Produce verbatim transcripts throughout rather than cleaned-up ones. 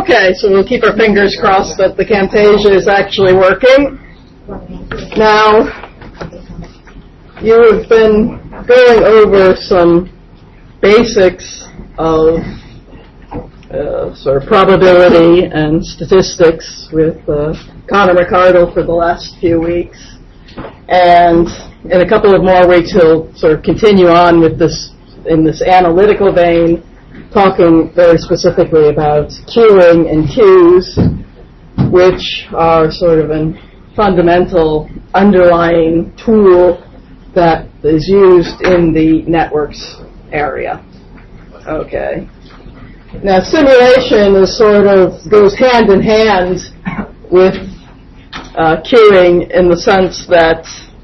Okay, so we'll keep our fingers crossed that the Camtasia is actually working. Now, you have been going over some basics of uh, sort of probability and statistics with uh, Connor McArdle for the last few weeks. And in a couple of more weeks, he'll sort of continue on with this in this analytical vein, talking very specifically about queuing and queues, which are sort of a fundamental underlying tool that is used in the networks area. Okay. Now, simulation is sort of goes hand in hand with uh, queuing in the sense that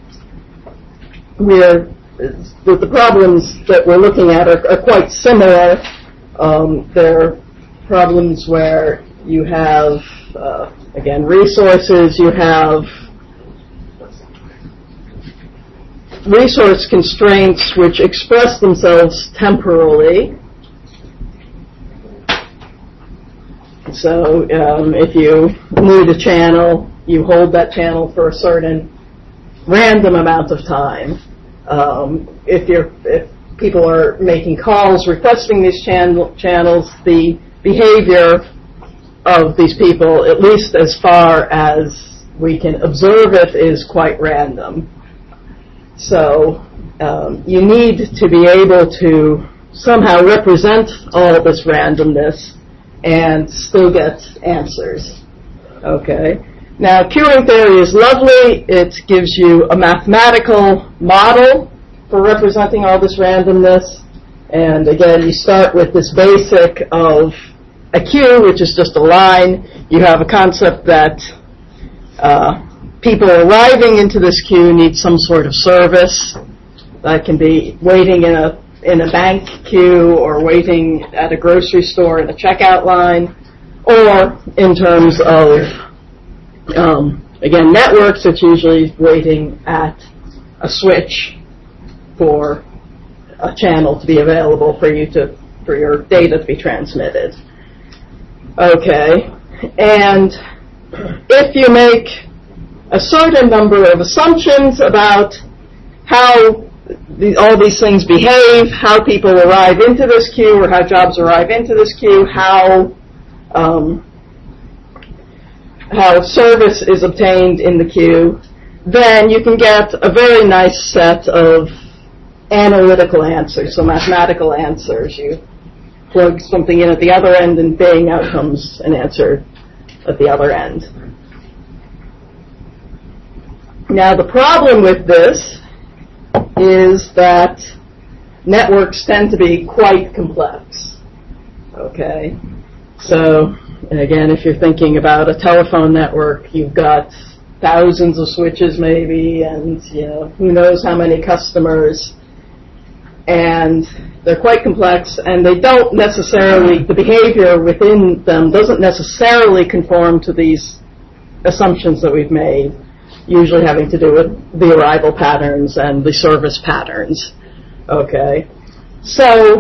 we're that the problems that we're looking at are, are quite similar. Um, they're problems where you have, uh, again, resources, you have resource constraints which express themselves temporally. So um, if you need a channel, you hold that channel for a certain random amount of time. Um, if you're if people are making calls requesting these channel, channels, the behavior of these people, at least as far as we can observe it, is quite random. So um, you need to be able to somehow represent all of this randomness and still get answers. Okay. Now, queuing theory is lovely. It gives you a mathematical model for representing all this randomness. And again, you start with this basic of a queue, which is just a line. You have a concept that uh, people arriving into this queue need some sort of service. That can be waiting in a in a bank queue or waiting at a grocery store in a checkout line, or in terms of Um, again, networks, it's usually waiting at a switch for a channel to be available for you to, for your data to be transmitted. Okay, and if you make a certain number of assumptions about how the, all these things behave, how people arrive into this queue or how jobs arrive into this queue, how um, how service is obtained in the queue, then you can get a very nice set of analytical answers, so mathematical answers. You plug something in at the other end and bang, out comes an answer at the other end. Now, the problem with this is that networks tend to be quite complex. Okay? So, and again, if you're thinking about a telephone network, you've got thousands of switches maybe, and you know who knows how many customers, and they're quite complex, and they don't necessarily, the behavior within them doesn't necessarily conform to these assumptions that we've made, usually having to do with the arrival patterns and the service patterns. Okay, so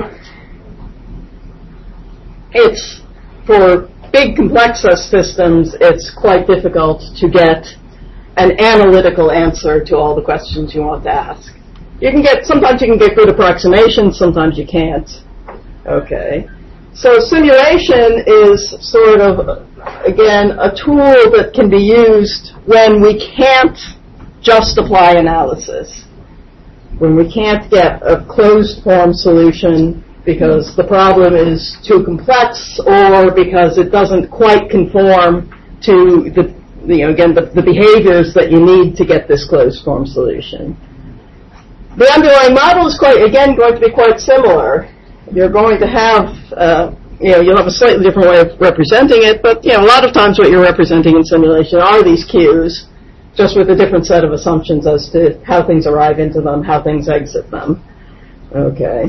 it's for big complex systems, it's quite difficult to get an analytical answer to all the questions you want to ask. You can get, sometimes you can get good approximations, sometimes you can't. Okay. So simulation is sort of, again, a tool that can be used when we can't just apply analysis. When we can't get a closed form solution because the problem is too complex, or because it doesn't quite conform to the, you know, again, the, the behaviors that you need to get this closed form solution. The underlying model is quite, again, going to be quite similar. You're going to have, uh, you know, you'll have a slightly different way of representing it, but, you know, a lot of times what you're representing in simulation are these queues, just with a different set of assumptions as to how things arrive into them, how things exit them. Okay.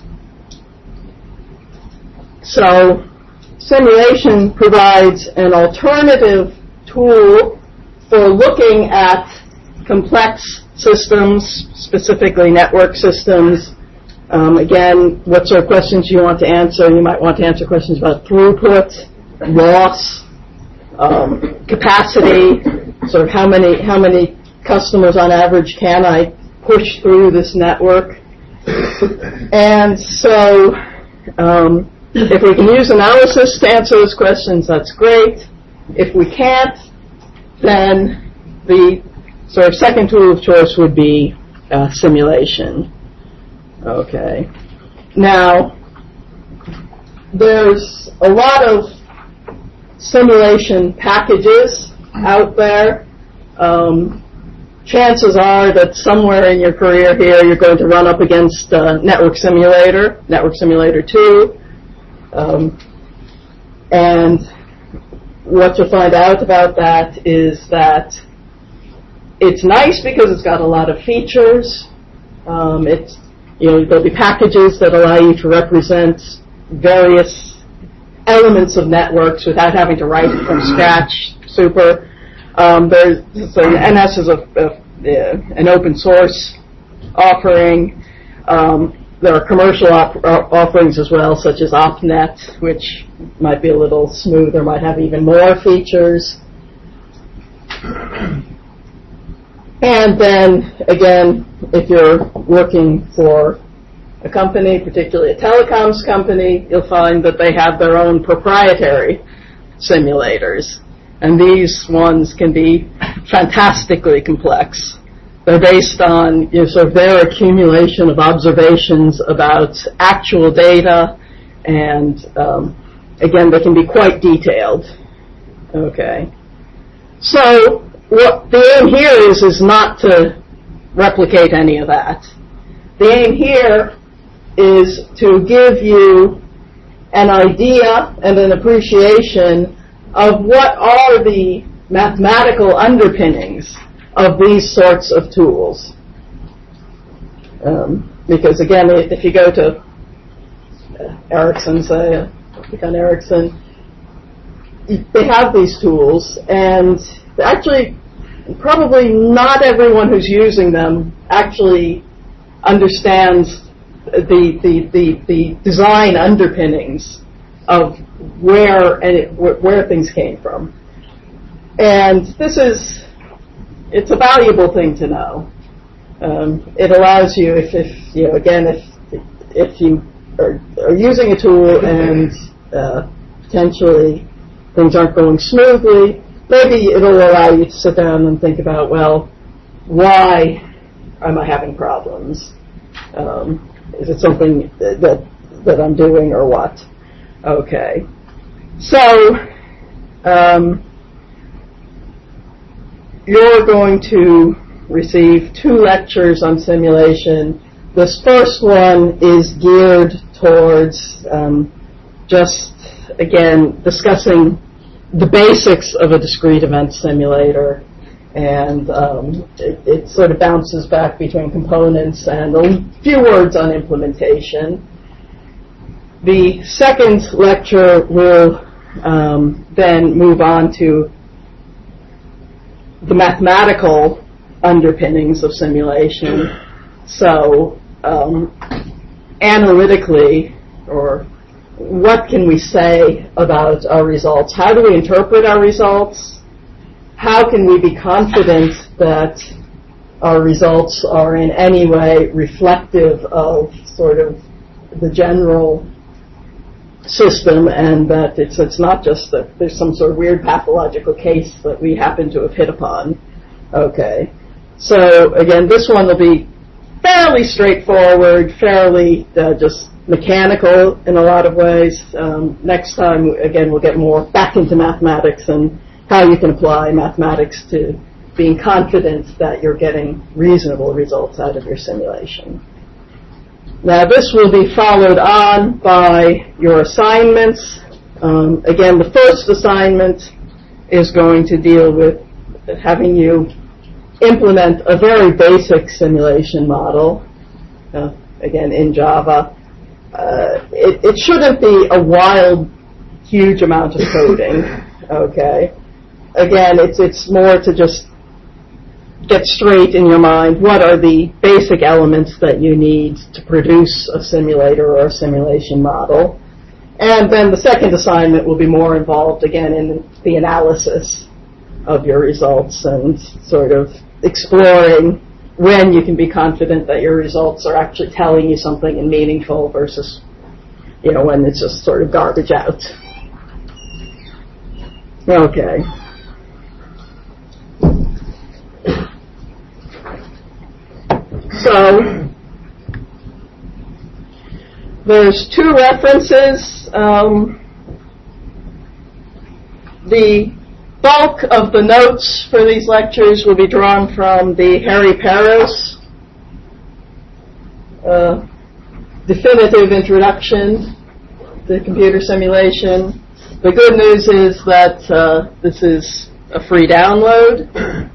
So simulation provides an alternative tool for looking at complex systems, specifically network systems. Um, again, what sort of questions you want to answer. You might want to answer questions about throughput, loss, um, capacity, sort of how many how many customers on average can I push through this network. And so um, if we can use analysis to answer those questions, that's great. If we can't, then the sort of second tool of choice would be uh, simulation. Okay. Now, there's a lot of simulation packages out there. Um, chances are that somewhere in your career here you're going to run up against uh, Network Simulator, Network Simulator two. Um, and what you'll find out about that is that it's nice because it's got a lot of features. Um, it's, you know, there'll be packages that allow you to represent various elements of networks without having to write it from scratch. Super. Um, there's, so N S is a, a, an open source offering. Um, there are commercial op- offerings as well, such as OpNet, which might be a little smoother, might have even more features. And then, again, if you're working for a company, particularly a telecoms company, you'll find that they have their own proprietary simulators. And these ones can be fantastically complex. They're based on, you know, sort of their accumulation of observations about actual data, and um, again, they can be quite detailed. Okay. So what the aim here is is not to replicate any of that. The aim here is to give you an idea and an appreciation of what are the mathematical underpinnings of these sorts of tools. Um, because again, if you go to uh, Ericsson, say, uh, click on Ericsson, they have these tools, and actually, probably not everyone who's using them actually understands the the the, the design underpinnings of where and it, where things came from. And this is, it's a valuable thing to know. Um, it allows you, if, if you know, again, if if you are, are using a tool and uh, potentially things aren't going smoothly, maybe it'll allow you to sit down and think about, well, why am I having problems? Um, is it something that that I'm doing or what? Okay. So, um, you're going to receive two lectures on simulation. This first one is geared towards um, just, again, discussing the basics of a discrete event simulator, and um, it, it sort of bounces back between components and a few words on implementation. The second lecture will um, then move on to the mathematical underpinnings of simulation. So, um, analytically, or what can we say about our results? How do we interpret our results? How can we be confident that our results are in any way reflective of sort of the general system, and that it's it's not just that there's some sort of weird pathological case that we happen to have hit upon. Okay. So again, this one will be fairly straightforward, fairly uh, just mechanical in a lot of ways. Um, next time, again, we'll get more back into mathematics and how you can apply mathematics to being confident that you're getting reasonable results out of your simulation. Now, this will be followed on by your assignments. Um, again, the first assignment is going to deal with having you implement a very basic simulation model, uh, again, in Java. Uh, it, it shouldn't be a wild, huge amount of coding, okay? Again, it's it's more to just get straight in your mind what are the basic elements that you need to produce a simulator or a simulation model. And then the second assignment will be more involved, again, in the analysis of your results and sort of exploring when you can be confident that your results are actually telling you something meaningful versus, you know, when it's just sort of garbage out. Okay. So, there's two references. Um, the bulk of the notes for these lectures will be drawn from the Harry Peros uh, definitive introduction to computer simulation. The good news is that uh, this is a free download,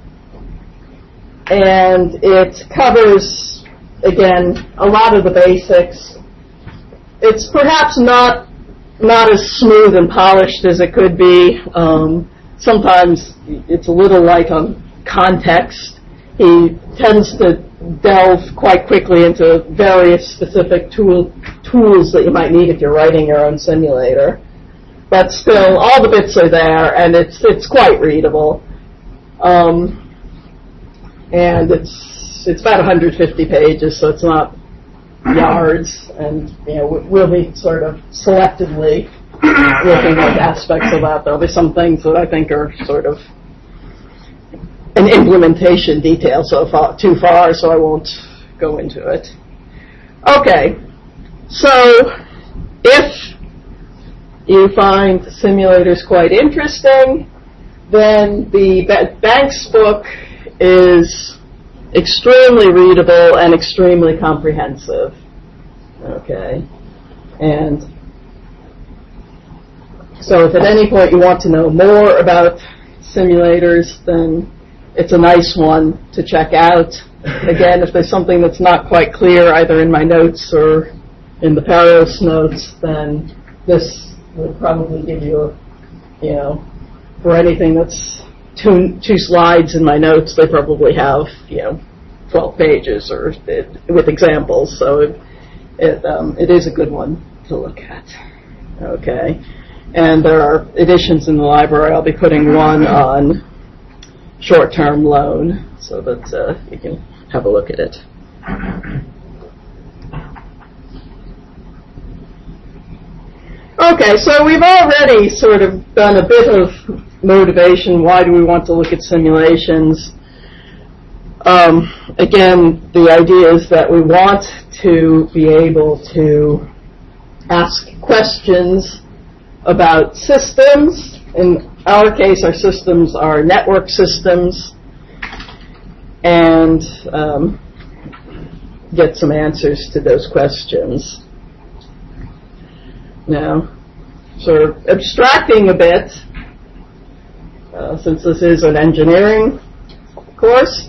and it covers, again, a lot of the basics. It's perhaps not not as smooth and polished as it could be. Um, sometimes it's a little light on context. He tends to delve quite quickly into various specific tool, tools that you might need if you're writing your own simulator. But still, all the bits are there, and it's it's quite readable. Um, and it's it's about one hundred fifty pages, so it's not yards. And you know, we'll be sort of selectively looking at aspects of that. There'll be some things that I think are sort of an implementation detail so far too far, so I won't go into it. Okay, so if you find simulators quite interesting, then the Banks book is extremely readable and extremely comprehensive. Okay, and so if at any point you want to know more about simulators, then it's a nice one to check out. Again, if there's something that's not quite clear either in my notes or in the Peros notes, then this will probably give you, a, you know, for anything that's two, two slides in my notes, they probably have, you know, twelve pages or it, with examples. So it it, um, it is a good one to look at. Okay, and there are editions in the library. I'll be putting one on short-term loan so that uh, you can have a look at it. Okay, so we've already sort of done a bit of motivation. Why do we want to look at simulations? Um, again, the idea is that we want to be able to ask questions about systems. In our case, our systems are network systems, and um, get some answers to those questions. Now, sort of abstracting a bit, uh, since this is an engineering course,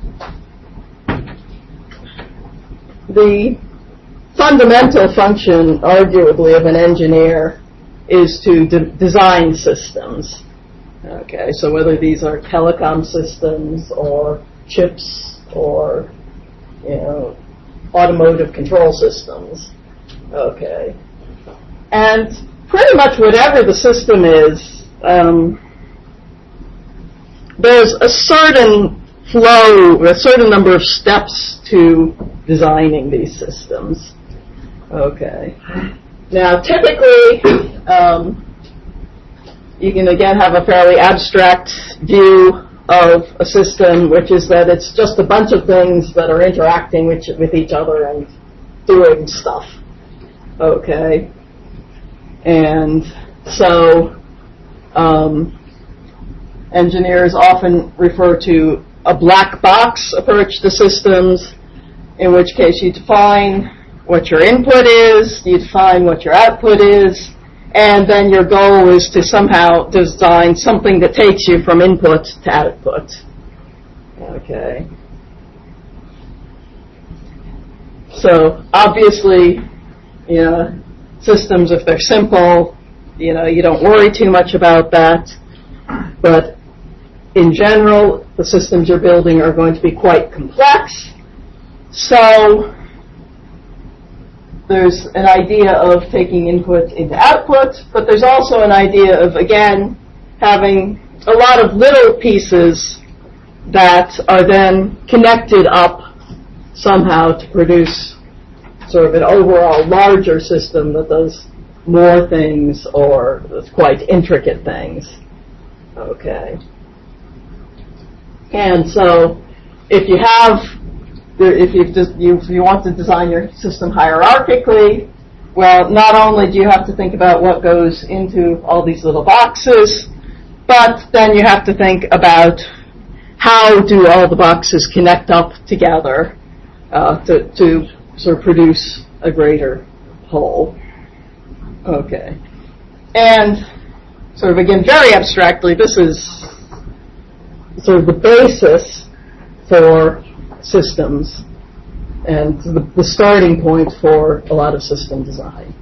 the fundamental function, arguably, of an engineer is to de- design systems. Okay, so whether these are telecom systems or chips or, you know, automotive control systems. Okay. And pretty much whatever the system is, um, there's a certain flow, a certain number of steps to designing these systems. Okay. Now, typically, um, you can again have a fairly abstract view of a system, which is that it's just a bunch of things that are interacting with, with each other and doing stuff. Okay. And so um, engineers often refer to a black box approach to systems, in which case you define what your input is, you define what your output is, and then your goal is to somehow design something that takes you from input to output. Okay. So obviously, you know, systems, if they're simple, you know, you don't worry too much about that. But in general, the systems you're building are going to be quite complex. So there's an idea of taking input into output, but there's also an idea of, again, having a lot of little pieces that are then connected up somehow to produce sort of an overall larger system that does more things or quite intricate things. Okay. And so if you have, if you just, you, if you want to design your system hierarchically, well, not only do you have to think about what goes into all these little boxes, but then you have to think about how do all the boxes connect up together uh, to, to sort of produce a greater whole. Okay. And sort of, again, very abstractly, this is sort of the basis for systems and the, the starting point for a lot of system design.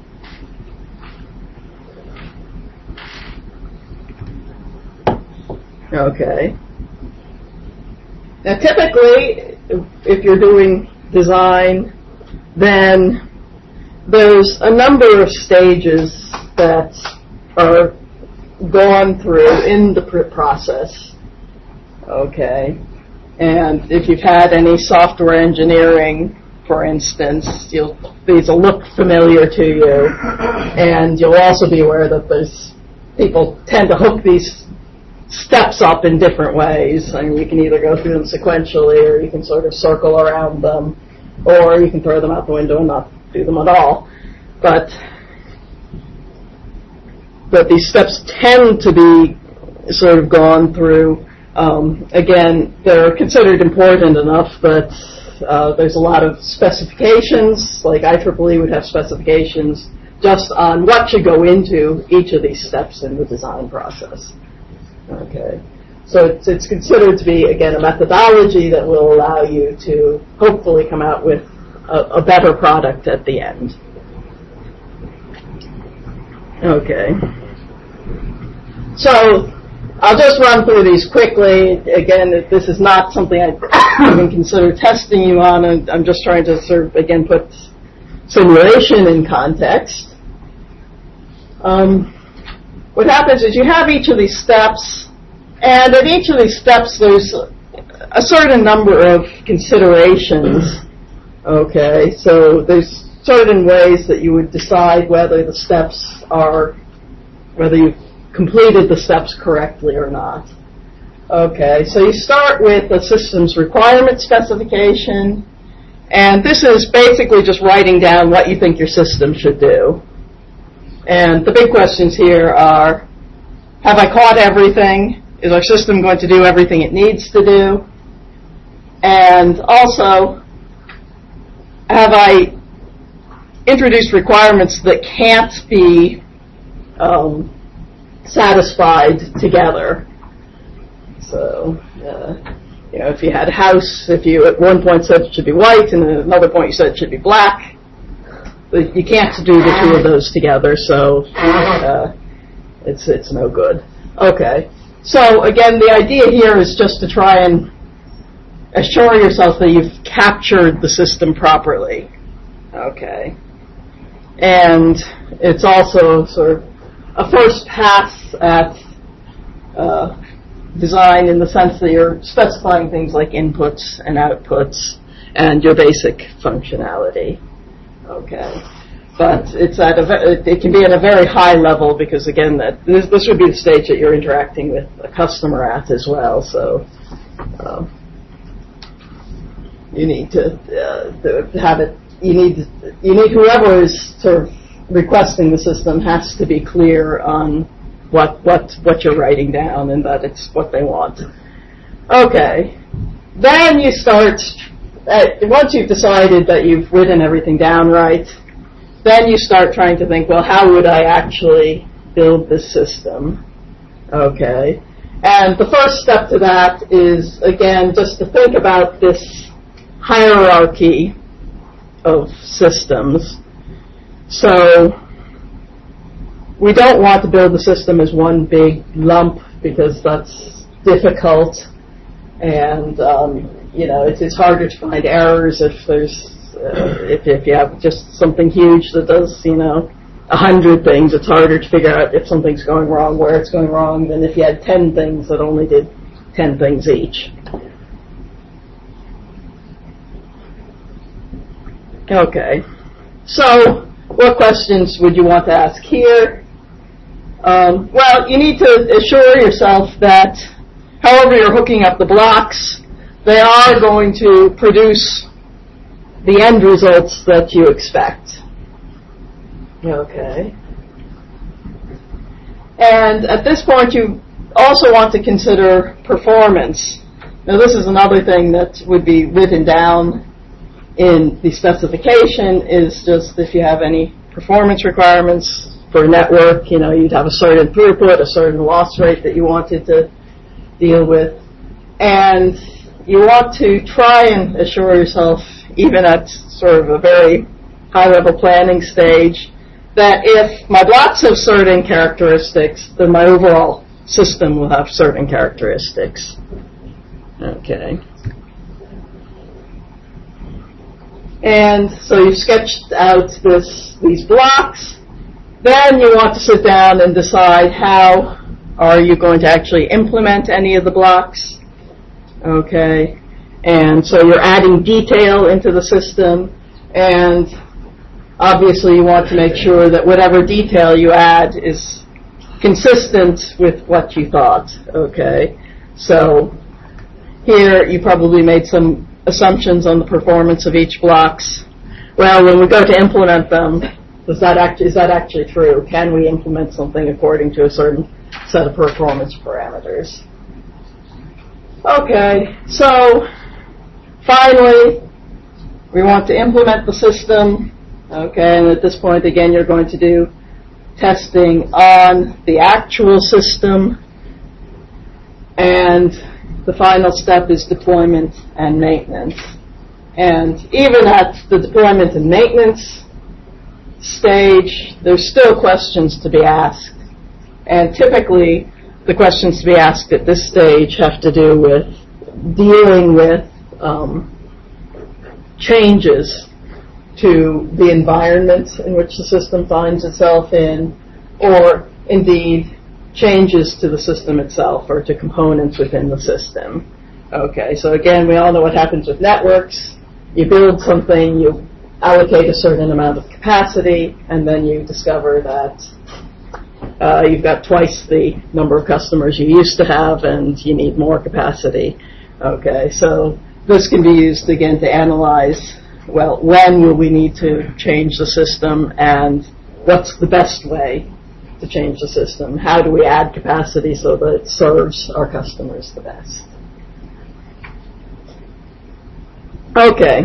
Okay. Now, typically, if you're doing design, then there's a number of stages that are gone through in the process. Okay. And if you've had any software engineering, for instance, you'll, these will look familiar to you. And you'll also be aware that there's people tend to hook these steps up in different ways. I mean, you can either go through them sequentially, or you can sort of circle around them, or you can throw them out the window and not do them at all. But but these steps tend to be sort of gone through. Um, again, they're considered important enough that uh, there's a lot of specifications, like I triple E would have specifications just on what should go into each of these steps in the design process. Okay, so it's, it's considered to be, again, a methodology that will allow you to hopefully come out with a, a better product at the end. Okay, so I'll just run through these quickly. Again, this is not something I even consider testing you on. I'm just trying to sort of, again, put simulation in context. Um, what happens is you have each of these steps, and at each of these steps there's a certain number of considerations. Okay, so there's certain ways that you would decide whether the steps are, whether you've completed the steps correctly or not. Okay, so you start with the system's requirement specification, and this is basically just writing down what you think your system should do. And the big questions here are, have I caught everything? Is our system going to do everything it needs to do? And also, have I introduced requirements that can't be um, satisfied together? So, uh, you know, if you had a house, if you at one point said it should be white and at another point you said it should be black, you can't do the two of those together, so uh, it's it's no good. Okay, so again, the idea here is just to try and assure yourself that you've captured the system properly. Okay, and it's also sort of a first pass at uh, design in the sense that you're specifying things like inputs and outputs and your basic functionality. Okay, but it's at a it can be at a very high level because again, that this, this would be the stage that you're interacting with a customer at as well. So um, you need to, uh, to have it. You need you need whoever is sort of requesting the system has to be clear on what what what you're writing down and that it's what they want. Okay, then you start. Uh, once you've decided that you've written everything down right, then you start trying to think, well, how would I actually build this system? Okay. And the first step to that is, again, just to think about this hierarchy of systems. So we don't want to build the system as one big lump because that's difficult and um, you know, it's, it's harder to find errors if there's uh, if, if you have just something huge that does, you know, a hundred things, it's harder to figure out if something's going wrong, where it's going wrong, than if you had ten things that only did ten things each. Okay, so what questions would you want to ask here? Um, well, you need to assure yourself that however you're hooking up the blocks, they are going to produce the end results that you expect. Okay. And at this point, you also want to consider performance. Now, this is another thing that would be written down in the specification, is just if you have any performance requirements for a network, you know, you'd have a certain throughput, a certain loss rate that you wanted to deal with. And you want to try and assure yourself, even at sort of a very high-level planning stage, that if my blocks have certain characteristics, then my overall system will have certain characteristics. Okay. And so you've sketched out this, these blocks. Then you want to sit down and decide how are you going to actually implement any of the blocks. Okay. And so you're adding detail into the system, and obviously you want to make sure that whatever detail you add is consistent with what you thought. Okay. So here you probably made some assumptions on the performance of each blocks. Well, when we go to implement them, does that actually, is that actually true? Can we implement something according to a certain set of performance parameters? Okay, so finally, we want to implement the system. Okay, and at this point, again, you're going to do testing on the actual system, and the final step is deployment and maintenance. And even at the deployment and maintenance stage, there's still questions to be asked. And typically, the questions to be asked at this stage have to do with dealing with um, changes to the environment in which the system finds itself in, or indeed changes to the system itself or to components within the system. Okay, so again, we all know what happens with networks. You build something, you allocate a certain amount of capacity, and then you discover that uh, you've got twice the number of customers you used to have and you need more capacity. Okay, so this can be used again to analyze, well, when will we need to change the system, and what's the best way to change the system? How do we add capacity so that it serves our customers the best? Okay.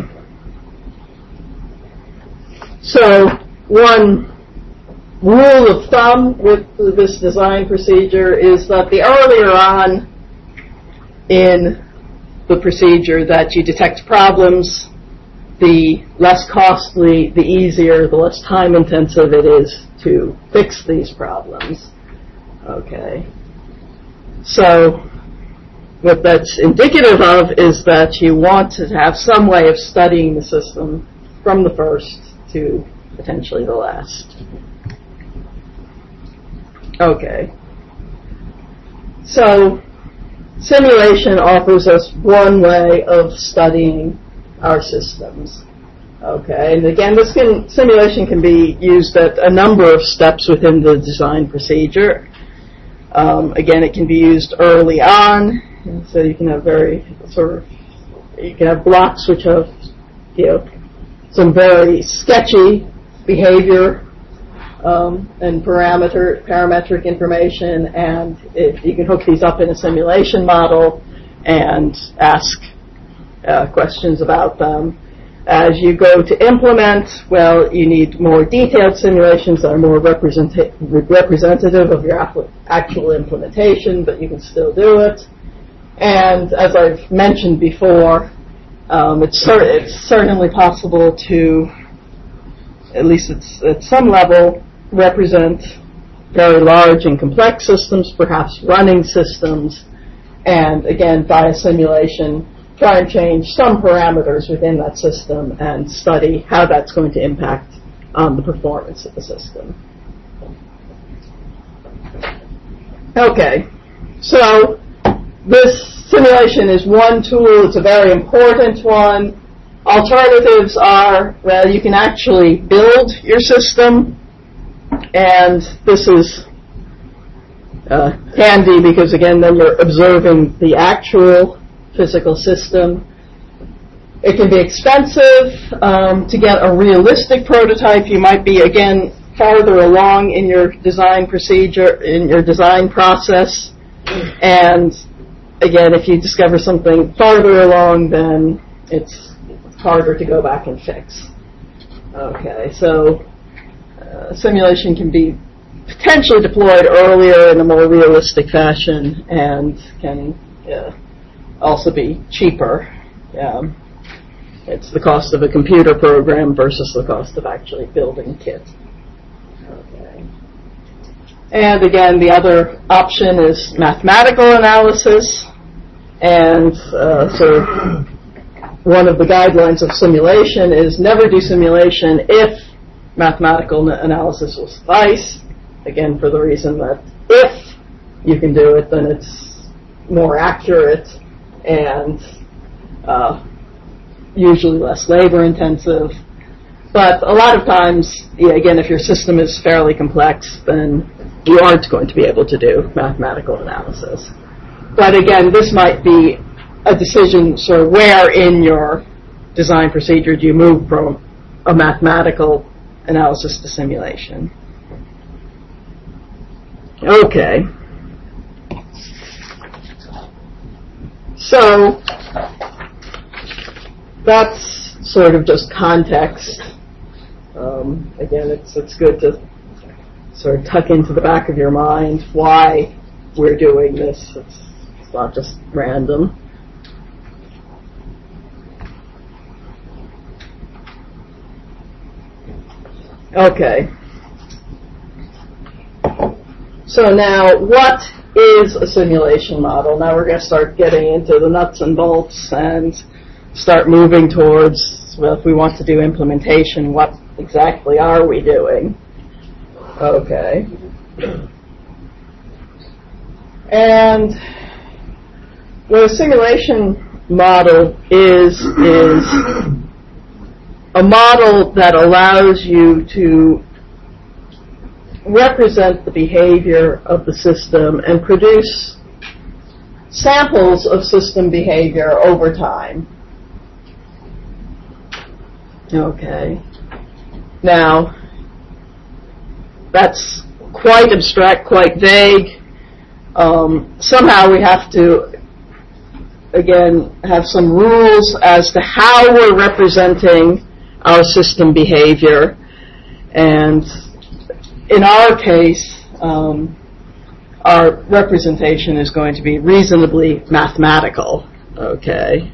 So one rule of thumb with this design procedure is that the earlier on in the procedure that you detect problems, the less costly, the easier, the less time intensive it is to fix these problems. Okay. So what that's indicative of is that you want to have some way of studying the system from the first to potentially the last. Okay. So simulation offers us one way of studying our systems. Okay, and again, this can, simulation can be used at a number of steps within the design procedure. Um, again, it can be used early on, and so you can have very sort of, you can have blocks which have, you know, some very sketchy behavior um, and parameter parametric information, and if you can hook these up in a simulation model and ask uh, questions about them. As you go to implement, well, you need more detailed simulations that are more representa- representative of your actual implementation, but you can still do it. And as I've mentioned before, um, it's, cer- it's certainly possible to, at least it's, at some level, represent very large and complex systems, perhaps running systems, and again, via simulation, try and change some parameters within that system and study how that's going to impact on the performance of the system. Okay, so this simulation is one tool. It's a very important one. Alternatives are, well, you can actually build your system, and this is uh, handy because, again, then you're observing the actual physical system. It can be expensive um, to get a realistic prototype. You might be, again, farther along in your design procedure, in your design process, and again, if you discover something farther along, then it's harder to go back and fix. Okay, so uh, simulation can be potentially deployed earlier in a more realistic fashion and can uh, also be cheaper. Um, it's the cost of a computer program versus the cost of actually building a kit. Okay. And again, the other option is mathematical analysis, and uh, so one of the guidelines of simulation is never do simulation if mathematical analysis will suffice. Again, for the reason that if you can do it, then it's more accurate and uh, usually less labor intensive. But a lot of times, yeah, again, if your system is fairly complex, then you aren't going to be able to do mathematical analysis. But again, this might be a decision, sort of where in your design procedure do you move from a mathematical analysis to simulation. Okay. So that's sort of just context. Um, again, it's it's good to sort of tuck into the back of your mind why we're doing this. It's, it's not just random. Okay. So now, what is a simulation model? Now we're going to start getting into the nuts and bolts and start moving towards, well, if we want to do implementation, what exactly are we doing? Okay. And what a simulation model is, is a model that allows you to represent the behavior of the system and produce samples of system behavior over time. Okay. Now, that's quite abstract, quite vague. Um, somehow we have to, again, have some rules as to how we're representing our system behavior. And in our case, um, our representation is going to be reasonably mathematical. Okay.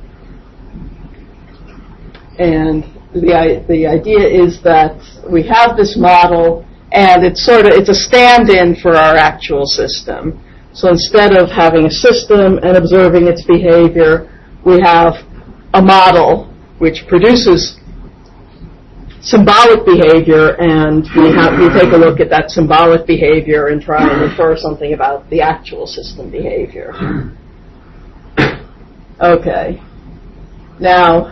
And the the idea is that we have this model, and it's sort of it's a stand-in for our actual system. So instead of having a system and observing its behavior, we have a model which produces symbolic behavior, and we have we take a look at that symbolic behavior and try and infer something about the actual system behavior. Okay. Now,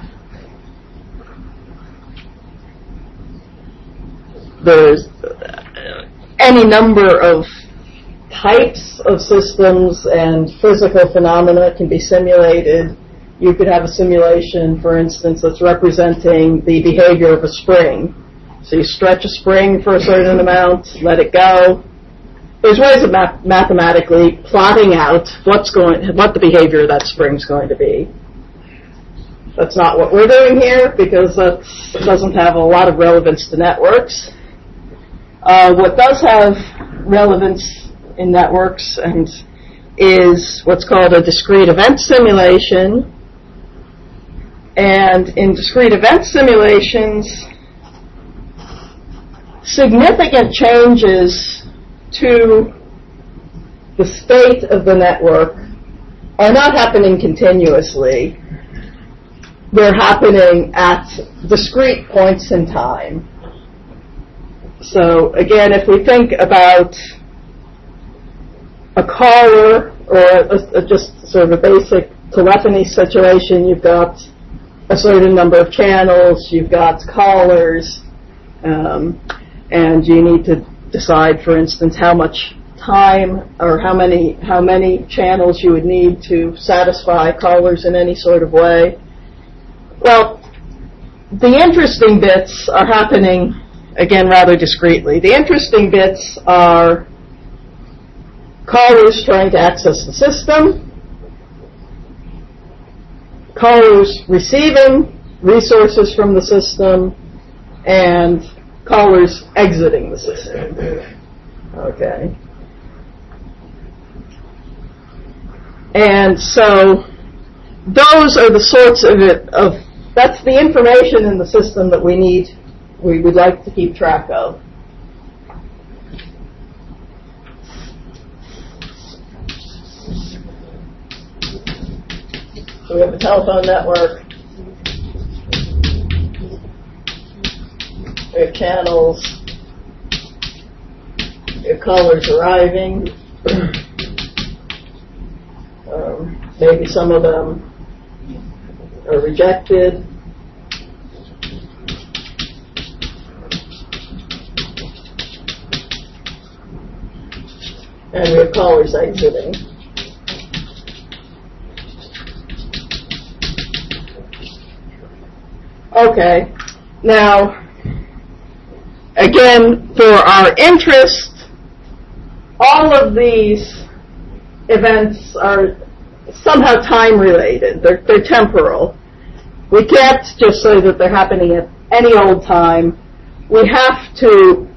there's any number of types of systems and physical phenomena can be simulated. You could have a simulation, for instance, that's representing the behavior of a spring. So you stretch a spring for a certain amount, let it go. There's ways of math- mathematically plotting out what's going, what the behavior of that spring is going to be. That's not what we're doing here because that doesn't have a lot of relevance to networks. Uh, what does have relevance in networks and is what's called a discrete event simulation. And in discrete event simulations, significant changes to the state of the network are not happening continuously. They're happening at discrete points in time. So again, if we think about a caller or a, a just sort of a basic telephony situation, you've got a certain number of channels, you've got callers, um, and you need to decide, for instance, how much time or how many how many channels you would need to satisfy callers in any sort of way. Well, the interesting bits are happening, again, rather discreetly. The interesting bits are callers trying to access the system, callers receiving resources from the system, and callers exiting the system. Okay. And so those are the sorts of it, of that's the information in the system that we need, we would like to keep track of. So we have a telephone network. We have channels. We have callers arriving. um, maybe some of them are rejected. And we have callers exiting. Okay. Now, again, for our interest, all of these events are somehow time-related. They're, they're temporal. We can't just say that they're happening at any old time. We have to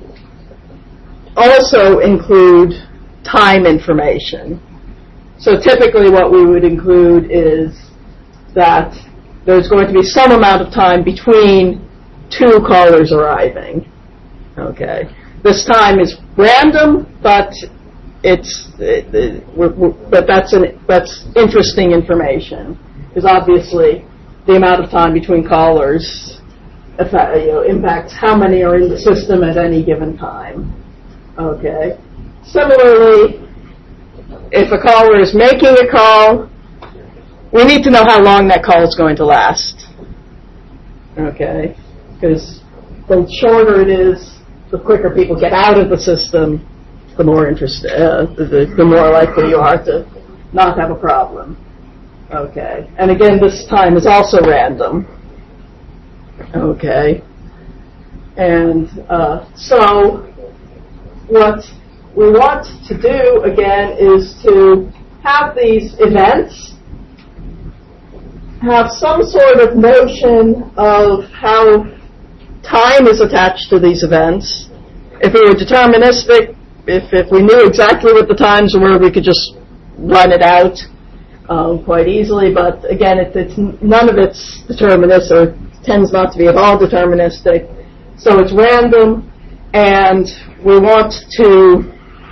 also include time information. So typically what we would include is that there's going to be some amount of time between two callers arriving. Okay. This time is random, but it's it, it, we're, we're, but that's an that's interesting information, because obviously the amount of time between callers affect, you know, impacts how many are in the system at any given time. Okay. Similarly, if a caller is making a call, we need to know how long that call is going to last. Okay? Because the shorter it is, the quicker people get out of the system, the more interest, uh, the, the more likely you are to not have a problem. Okay? And again, this time is also random. Okay? And uh, so what we want to do, again, is to have these events have some sort of notion of how time is attached to these events. If it were deterministic, if, if we knew exactly what the times were, we could just run it out um, quite easily. But again, it, it's none of it's deterministic, or tends not to be at all deterministic. So it's random, and we want to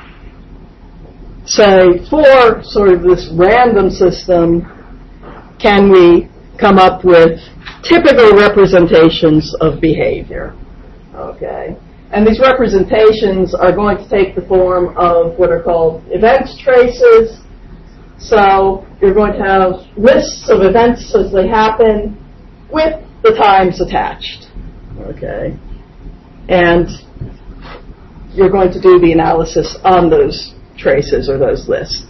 say, for sort of this random system, can we come up with typical representations of behavior? Okay. And these representations are going to take the form of what are called event traces. So you're going to have lists of events as they happen with the times attached. Okay. And you're going to do the analysis on those traces or those lists.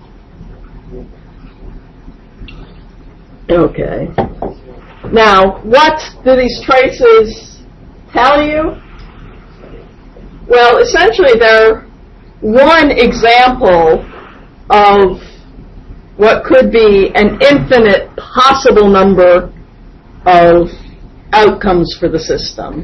Okay. Now, what do these traces tell you? Well, essentially they're one example of what could be an infinite possible number of outcomes for the system.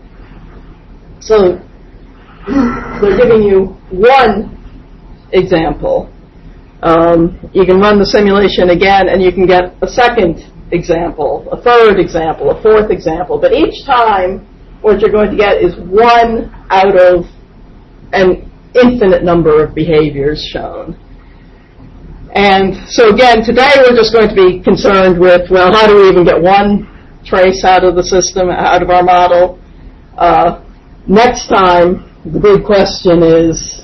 So they're giving you one example. Um, you can run the simulation again and you can get a second example, a third example, a fourth example. But each time what you're going to get is one out of an infinite number of behaviors shown. And so again, today we're just going to be concerned with, well, how do we even get one trace out of the system, out of our model? Uh, next time, the big question is,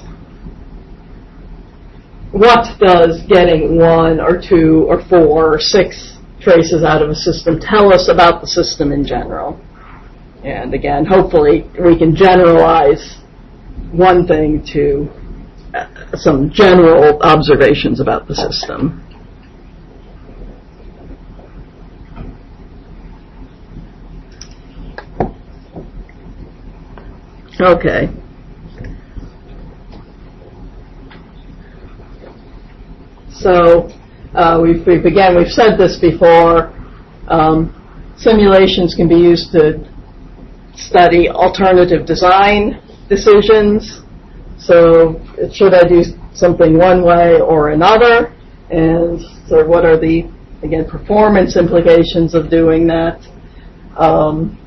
what does getting one or two or four or six traces out of a system tell us about the system in general? And again, hopefully we can generalize one thing to uh, some general observations about the system. Okay. So uh, we've, we've again we've said this before. Um, simulations can be used to study alternative design decisions. So should I do something one way or another? And so what are the, again, performance implications of doing that? Um,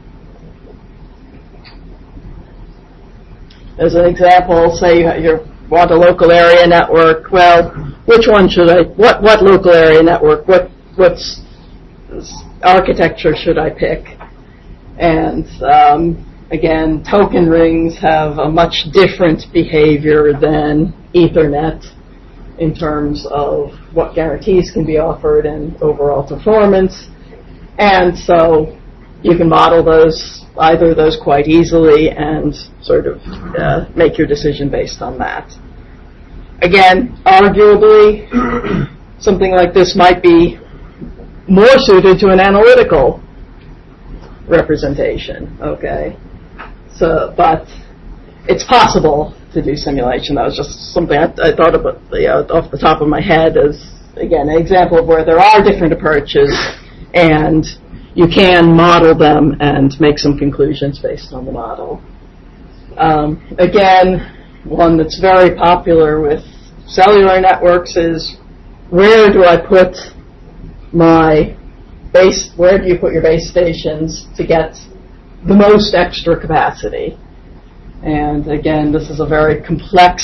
as an example, say you, you want a local area network. Well, which one should I, what, what local area network, what, what's architecture should I pick? And um, again, token rings have a much different behavior than Ethernet in terms of what guarantees can be offered and overall performance. And so you can model those, either of those quite easily and sort of uh, make your decision based on that. Again, arguably, something like this might be more suited to an analytical representation, okay? So, but it's possible to do simulation. That was just something I, I thought about you know, off the top of my head as, again, an example of where there are different approaches and you can model them and make some conclusions based on the model. Um, again, one that's very popular with cellular networks is, where do I put my base, where do you put your base stations to get the most extra capacity? And again, this is a very complex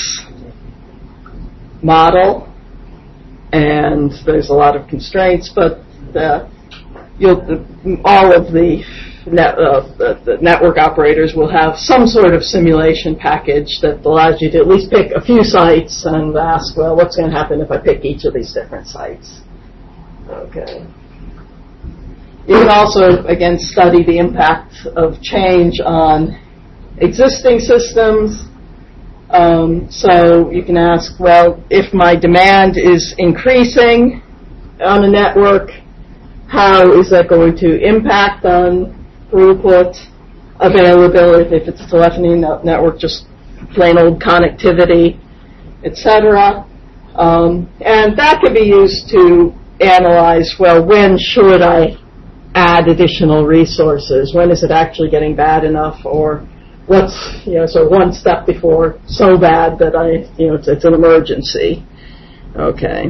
model, and there's a lot of constraints, but the, you'll, the, all of the, net, uh, the, the network operators will have some sort of simulation package that allows you to at least pick a few sites and ask, well, what's going to happen if I pick each of these different sites? Okay. You can also, again, study the impact of change on existing systems. Um, so you can ask, well, if my demand is increasing on a network, how is that going to impact on throughput, availability, if it's a telephony network, just plain old connectivity, et cetera. Um, and that can be used to analyze, well, when should I add additional resources? When is it actually getting bad enough, or what's, you know, so one step before so bad that I, you know, it's, it's an emergency. Okay.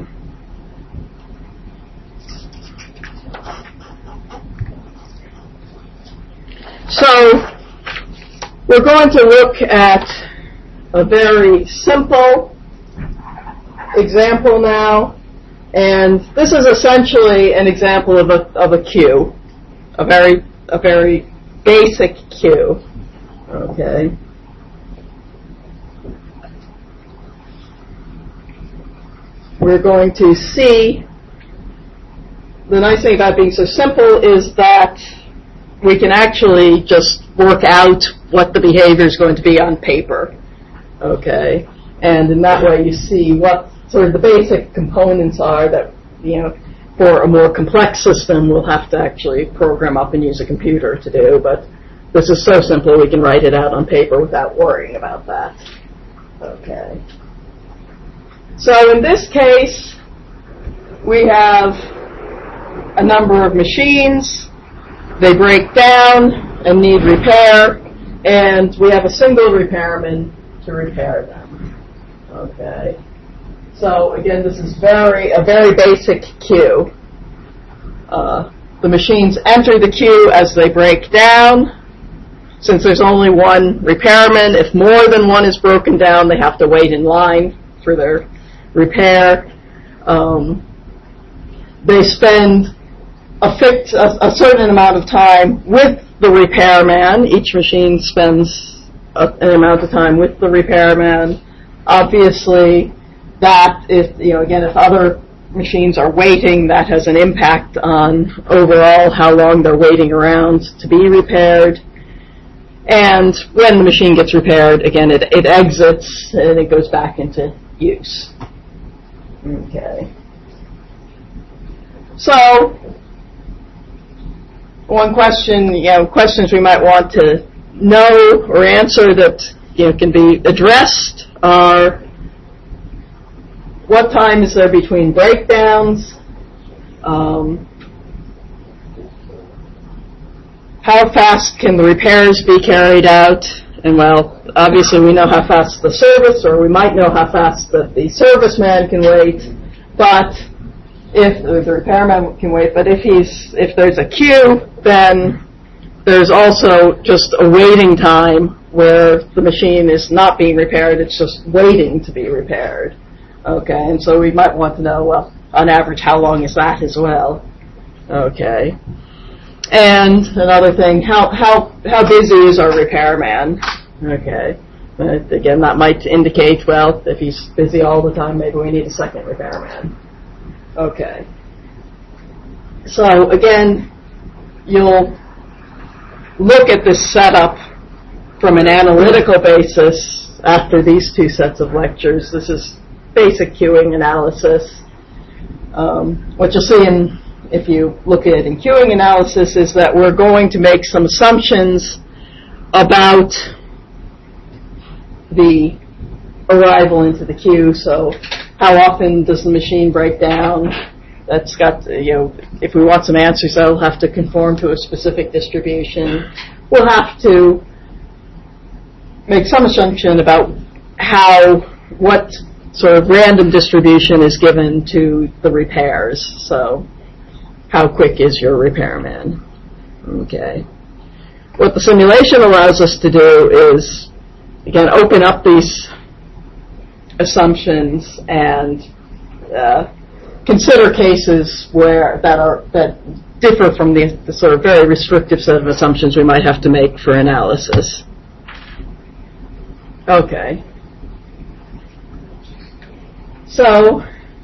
So we're going to look at a very simple example now. And this is essentially an example of a of a queue, a very a very basic queue. Okay. We're going to see, the nice thing about being so simple is that we can actually just work out what the behavior is going to be on paper. Okay. And in that way you see what sort of the basic components are that, you know, for a more complex system we'll have to actually program up and use a computer to do, but this is so simple we can write it out on paper without worrying about that. Okay. So in this case, we have a number of machines. They break down and need repair, and we have a single repairman to repair them. Okay. So again, this is very a very basic queue. Uh, the machines enter the queue as they break down. Since there's only one repairman, if more than one is broken down, they have to wait in line for their repair. um, they spend a, fixed, a, a certain amount of time with the repairman. Each machine spends a, an amount of time with the repairman. Obviously, that if, you know, again, if other machines are waiting, that has an impact on overall how long they're waiting around to be repaired. And when the machine gets repaired, again, it, it exits and it goes back into use. Okay. So, one question, you know, questions we might want to know or answer that, you know, can be addressed are, what time is there between breakdowns? Um, how fast can the repairs be carried out? And well, obviously we know how fast the service, or we might know how fast the, the serviceman can wait, but if the repairman can wait, but if he's, if there's a queue, then there's also just a waiting time where the machine is not being repaired, it's just waiting to be repaired. Okay, and so we might want to know, well, on average, how long is that as well? Okay. And another thing, how how how busy is our repairman? Okay. But again, that might indicate, well, if he's busy all the time, maybe we need a second repairman. Okay. So again, you'll look at this setup from an analytical basis after these two sets of lectures. This is basic queuing analysis. Um, what you'll see in, if you look at it in queuing analysis, is that we're going to make some assumptions about the arrival into the queue. So how often does the machine break down? That's got, you know, if we want some answers, that'll have to conform to a specific distribution. We'll have to make some assumption about how, what sort of random distribution is given to the repairs. So how quick is your repairman? Okay. What the simulation allows us to do is, again, open up these assumptions and uh, consider cases where that are that differ from the, the sort of very restrictive set of assumptions we might have to make for analysis. Okay. So,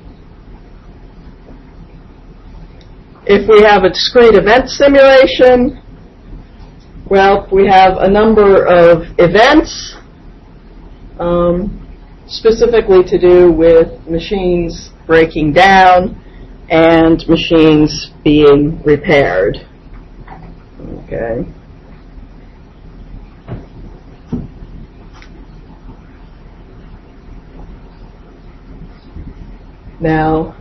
if we have a discrete event simulation, well, we have a number of events, um, specifically to do with machines breaking down and machines being repaired. Okay. Now,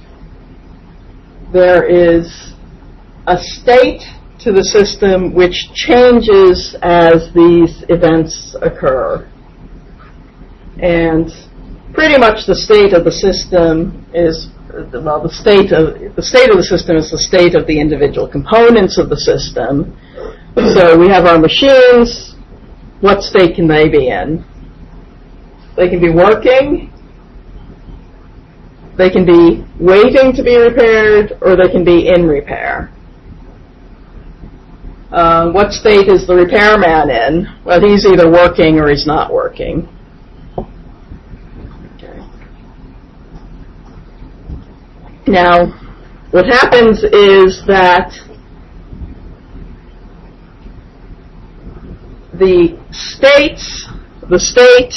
there is a state to the system which changes as these events occur. And pretty much the state of the system is, well, the state of the state of the system is the state of the individual components of the system. So we have our machines. What state can they be in? They can be working, they can be waiting to be repaired, or they can be in repair. Uh, what state is the repairman in? Well, he's either working or he's not working. Okay. Now, what happens is that the states, the state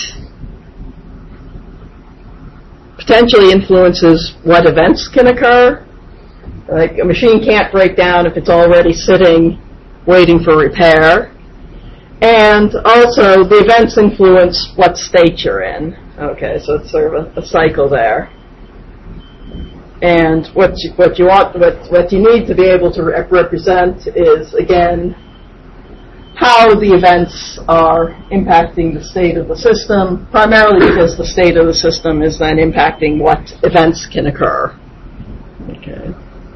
potentially influences what events can occur. Like a machine can't break down if it's already sitting waiting for repair. And also the events influence what state you're in. Okay, so it's sort of a, a cycle there. And what you, what you want, what, what you need to be able to re- represent is, again, how the events are impacting the state of the system, primarily because the state of the system is then impacting what events can occur. Okay.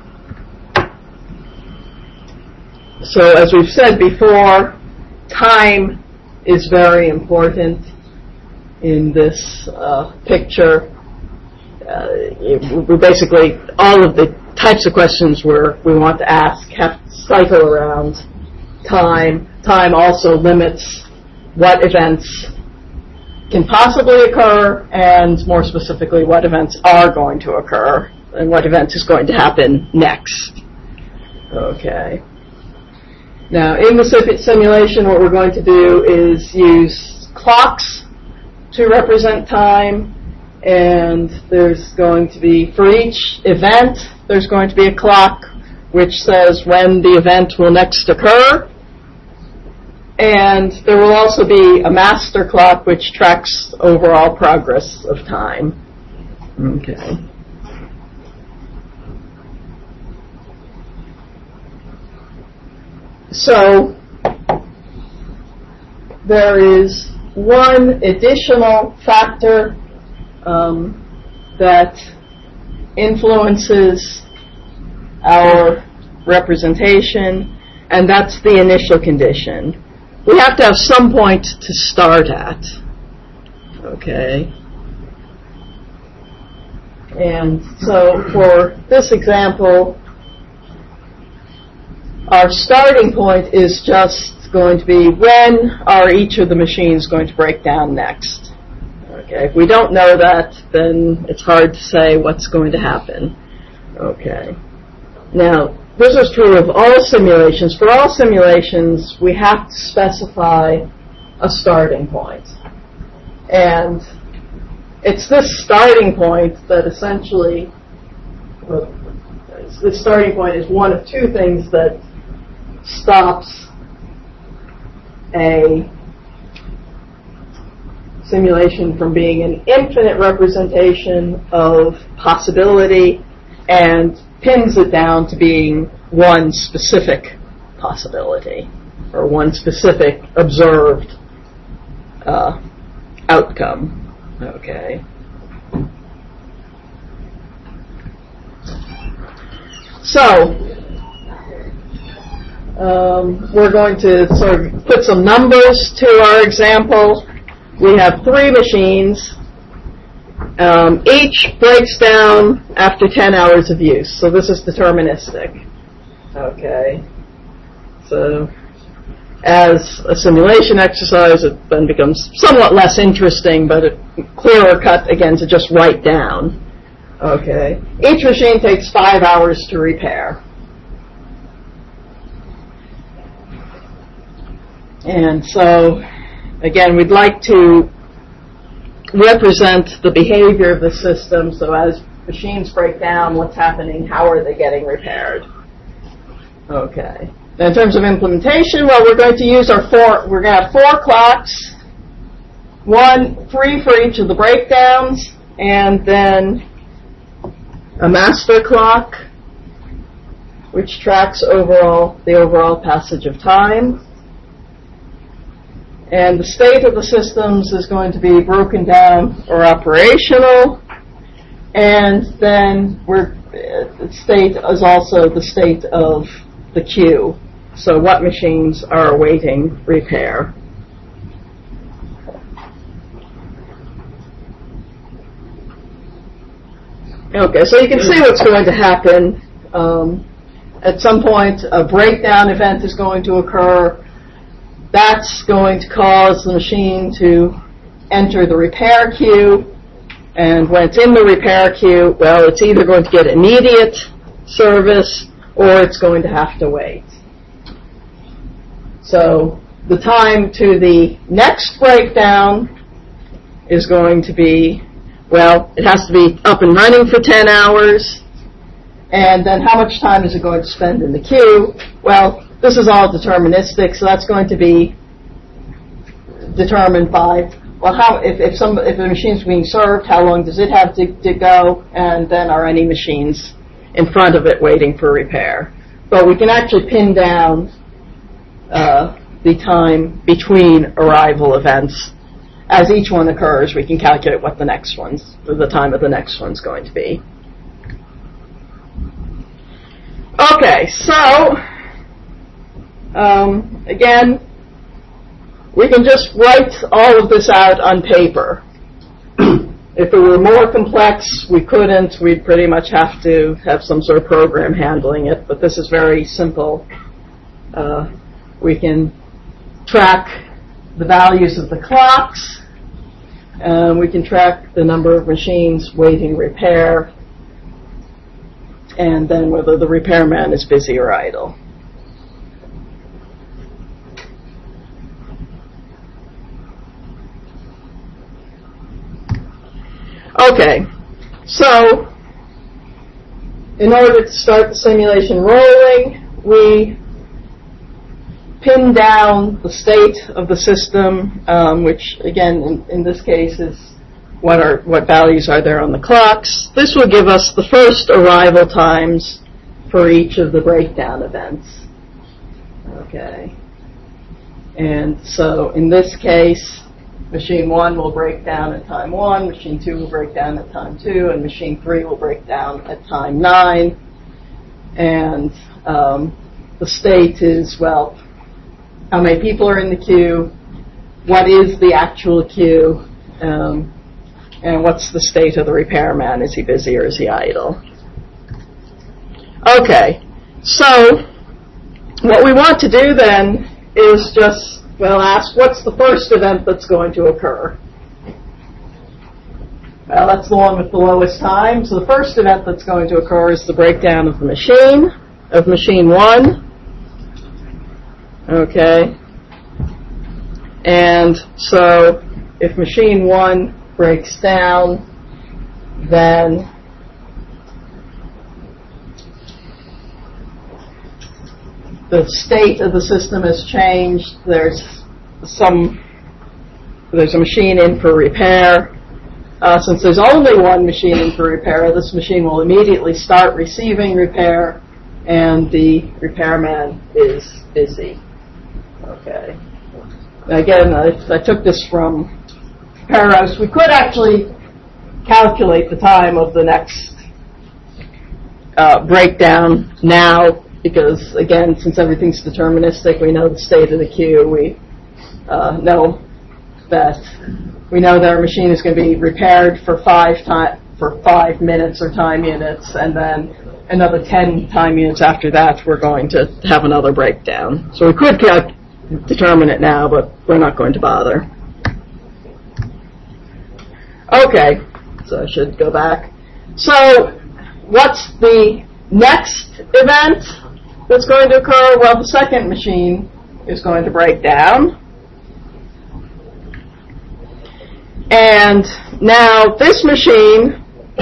So as we've said before, time is very important in this uh, picture. uh, we basically, all of the types of questions we're, we want to ask have to cycle around time. Time also limits what events can possibly occur, and more specifically, what events are going to occur, and what event is going to happen next. Okay. Now, in the simulation, what we're going to do is use clocks to represent time, and there's going to be, for each event, there's going to be a clock which says when the event will next occur, and there will also be a master clock which tracks overall progress of time. Okay. So, there is one additional factor um, that influences our representation, and that's the initial condition. We have to have some point to start at. Okay. And so for this example, our starting point is just going to be when are each of the machines going to break down next. Okay. If we don't know that, then it's hard to say what's going to happen. Okay. Now, this is true of all simulations. For all simulations, we have to specify a starting point. And it's this starting point that essentially, well, this starting point is one of two things that stops a simulation from being an infinite representation of possibility and pins it down to being one specific possibility or one specific observed uh, outcome. Okay. So, um, we're going to sort of put some numbers to our example. We have three machines. Um, each breaks down after ten hours of use. So this is deterministic. Okay. So as a simulation exercise, it then becomes somewhat less interesting, but a clearer cut, again, to just write down. Okay. Each machine takes five hours to repair. And so, again, we'd like to represent the behavior of the system. So as machines break down, what's happening, how are they getting repaired? Okay. Now in terms of implementation, well, we're going to use our four, we're going to have four clocks, one, three for each of the breakdowns, and then a master clock, which tracks overall, the overall passage of time. And the state of the systems is going to be broken down or operational. And then we're, the state is also the state of the queue. So what machines are awaiting repair. Okay, so you can see what's going to happen. Um, at some point, a breakdown event is going to occur. That's going to cause the machine to enter the repair queue. And when it's in the repair queue, well, it's either going to get immediate service or it's going to have to wait. So the time to the next breakdown is going to be, well, it has to be up and running for ten hours. And then how much time is it going to spend in the queue? Well, this is all deterministic, so that's going to be determined by, well, how if, if some if the machine's being served, how long does it have to, to go, and then are any machines in front of it waiting for repair? But we can actually pin down uh, the time between arrival events. As each one occurs, we can calculate what the next one's, or the time of the next one's going to be. Okay, so um, again, we can just write all of this out on paper. If it were more complex, we couldn't. We'd pretty much have to have some sort of program handling it, but this is very simple. Uh, we can track the values of the clocks. Um, we can track the number of machines waiting repair, and then whether the repairman is busy or idle. Okay, so in order to start the simulation rolling, we pin down the state of the system, um, which again in, in this case is what are what values are there on the clocks. This will give us the first arrival times for each of the breakdown events. Okay, and so in this case, machine one will break down at time one, machine two will break down at time two, and machine three will break down at time nine. And um, the state is, well, how many people are in the queue, what is the actual queue, um, and what's the state of the repairman? Is he busy or is he idle? Okay, so what we want to do then is just, well, ask what's the first event that's going to occur? Well, that's the one with the lowest time. So the first event that's going to occur is the breakdown of the machine, of machine one. Okay. And so if machine one breaks down, then the state of the system has changed. There's some, there's a machine in for repair. Uh, since there's only one machine in for repair, this machine will immediately start receiving repair, and the repairman is busy. Okay. Again, I, I took this from Paros. We could actually calculate the time of the next uh, breakdown now, because again, since everything's deterministic, we know the state of the queue. We uh, know that we know that our machine is going to be repaired for five time for five minutes or time units, and then another ten time units after that, we're going to have another breakdown. So we could cal- determine it now, but we're not going to bother. Okay, so I should go back. So what's the next event that's going to occur? Well, the second machine is going to break down. And now this machine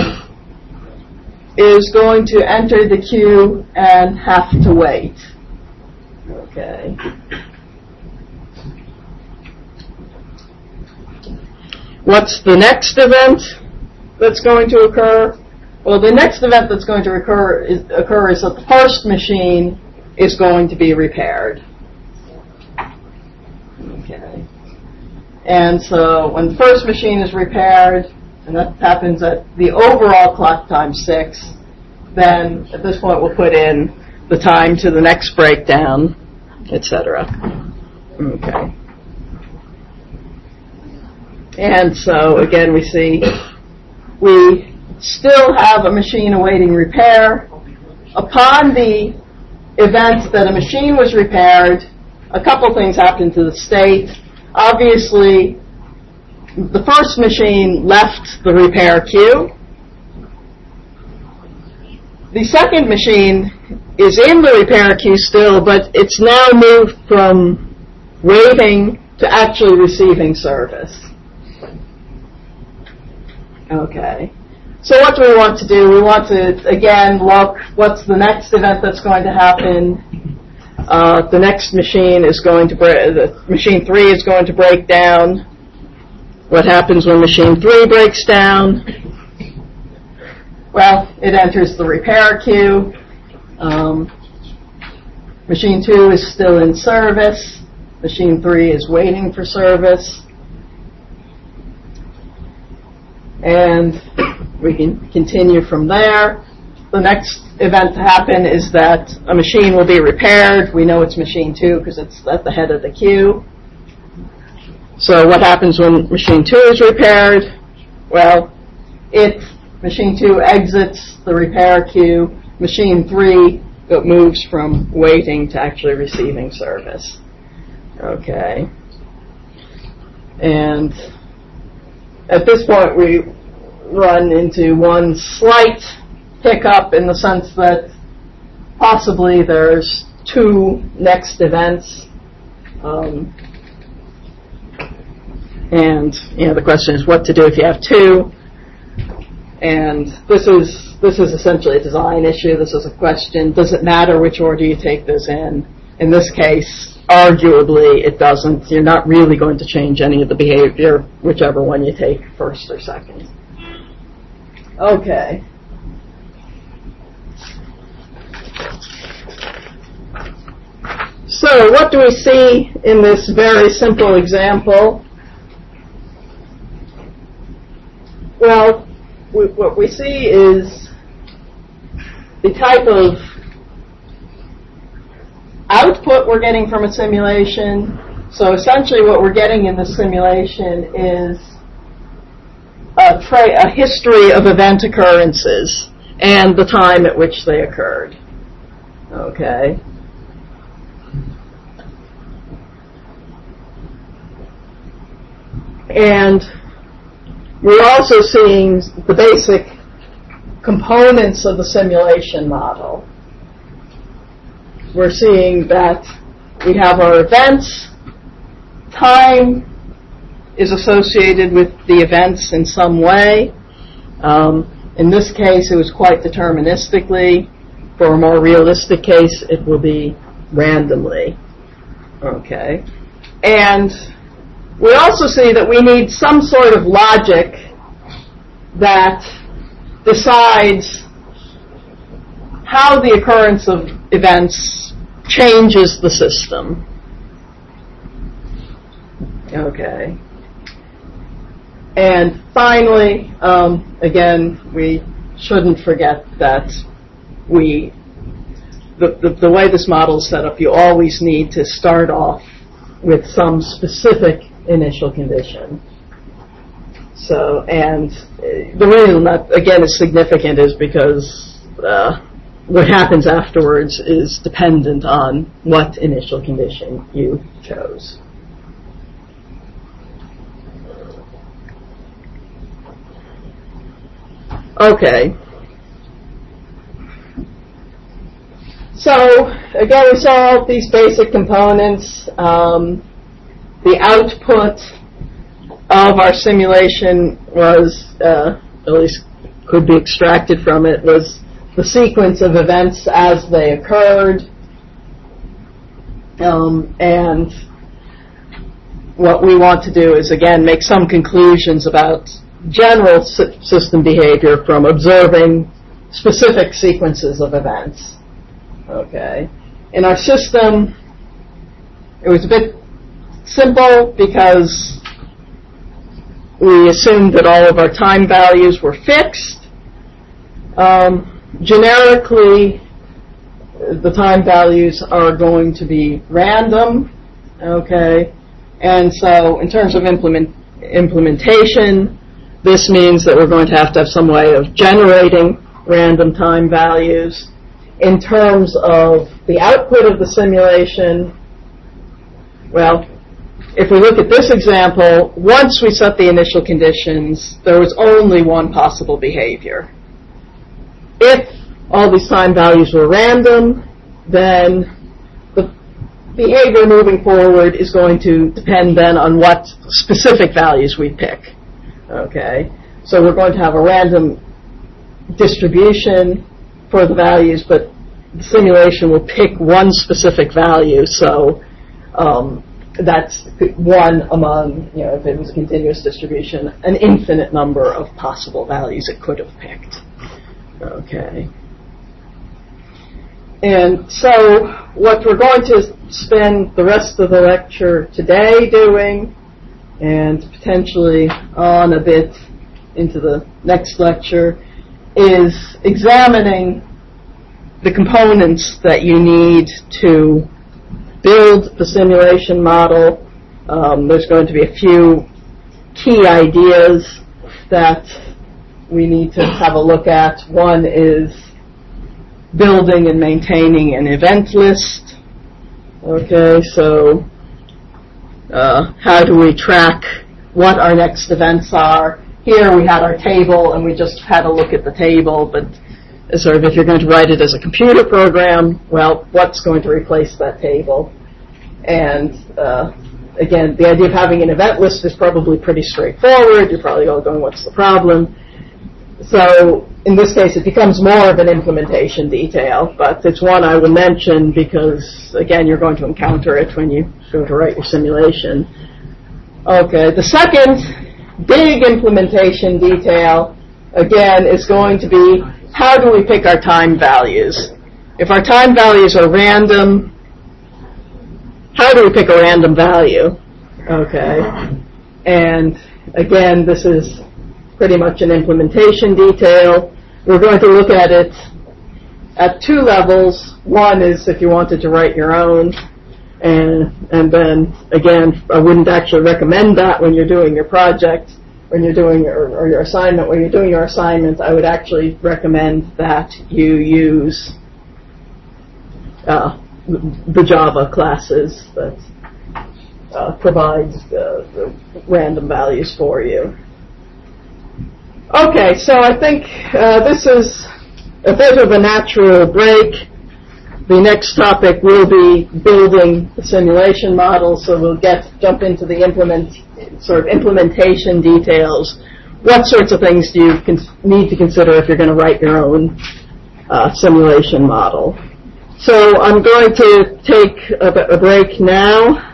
is going to enter the queue and have to wait. Okay. What's the next event that's going to occur? Well, the next event that's going to occur is, occur is that the first machine is going to be repaired. Okay. And so when the first machine is repaired, and that happens at the overall clock time six, then at this point we'll put in the time to the next breakdown, et cetera. Okay. And so again we see we still have a machine awaiting repair. Upon the event that a machine was repaired, a couple things happened to the state. Obviously, the first machine left the repair queue. The second machine is in the repair queue still, but it's now moved from waiting to actually receiving service. Okay. So what do we want to do? We want to, again, look what's the next event that's going to happen. Uh, the next machine is going to break, the machine three is going to break down. What happens when machine three breaks down? Well, it enters the repair queue. Um, machine two is still in service. Machine three is waiting for service. And we can continue from there. The next event to happen is that a machine will be repaired. We know it's machine two because it's at the head of the queue. So what happens when machine two is repaired? Well, If machine two exits the repair queue, machine three it moves from waiting to actually receiving service. Okay. And at this point, we run into one slight hiccup in the sense that possibly there's two next events. Um, and, you know, the question is what to do if you have two. And this is this is essentially a design issue. This is a question, does it matter which order you take this in? In this case, arguably it doesn't. You're not really going to change any of the behavior, whichever one you take first or second. Okay. So what do we see in this very simple example? Well, we, what we see is the type of output we're getting from a simulation. So essentially what we're getting in the simulation is a, tra- a history of event occurrences and the time at which they occurred. Okay. And we're also seeing the basic components of the simulation model. We're seeing that we have our events. Time is associated with the events in some way. Um, in this case, it was quite deterministically. For a more realistic case, it will be randomly. Okay. And we also see that we need some sort of logic that decides how the occurrence of events changes the system. Okay. And finally, um, again, we shouldn't forget that we, the, the, the way this model is set up, you always need to start off with some specific initial condition. So, and the reason that, again, is significant is because uh, what happens afterwards is dependent on what initial condition you chose. Okay. So, again, we saw these basic components. Um, the output of our simulation was, uh, at least could be extracted from it, was the sequence of events as they occurred. Um, and what we want to do is, again, make some conclusions about general sy- system behavior from observing specific sequences of events. Okay. In our system, it was a bit simple because we assumed that all of our time values were fixed. Um, generically, the time values are going to be random. Okay. And so in terms of implement, implementation, this means that we're going to have to have some way of generating random time values. In terms of the output of the simulation, well, if we look at this example, once we set the initial conditions, there was only one possible behavior. If all these time values were random, then the behavior moving forward is going to depend then on what specific values we pick. Okay, so we're going to have a random distribution for the values, but the simulation will pick one specific value, so um, that's one among, you know, if it was a continuous distribution, an infinite number of possible values it could have picked. Okay. And so what we're going to spend the rest of the lecture today doing, and potentially on a bit into the next lecture, is examining the components that you need to build the simulation model. Um, there's going to be a few key ideas that we need to have a look at. One is building and maintaining an event list. Okay, so uh, how do we track what our next events are? Here we had our table, and we just had a look at the table, but sort of if you're going to write it as a computer program, well, what's going to replace that table? And uh, again, the idea of having an event list is probably pretty straightforward. You're probably all going, what's the problem? So in this case, it becomes more of an implementation detail, but it's one I will mention because, again, you're going to encounter it when you go to write your simulation. Okay, the second big implementation detail, again, is going to be how do we pick our time values? If our time values are random, how do we pick a random value? Okay, and again, this is pretty much an implementation detail. We're going to look at it at two levels. One is if you wanted to write your own, and and then again, I wouldn't actually recommend that when you're doing your project, when you're doing your or your assignment. When you're doing your assignment, I would actually recommend that you use uh, the Java classes that uh, provide the, the random values for you. Okay, so I think uh, this is a bit of a natural break. The next topic will be building the simulation model, so we'll get jump into the implement sort of implementation details. What sorts of things do you con- need to consider if you're going to write your own uh, simulation model? So I'm going to take a, a break now.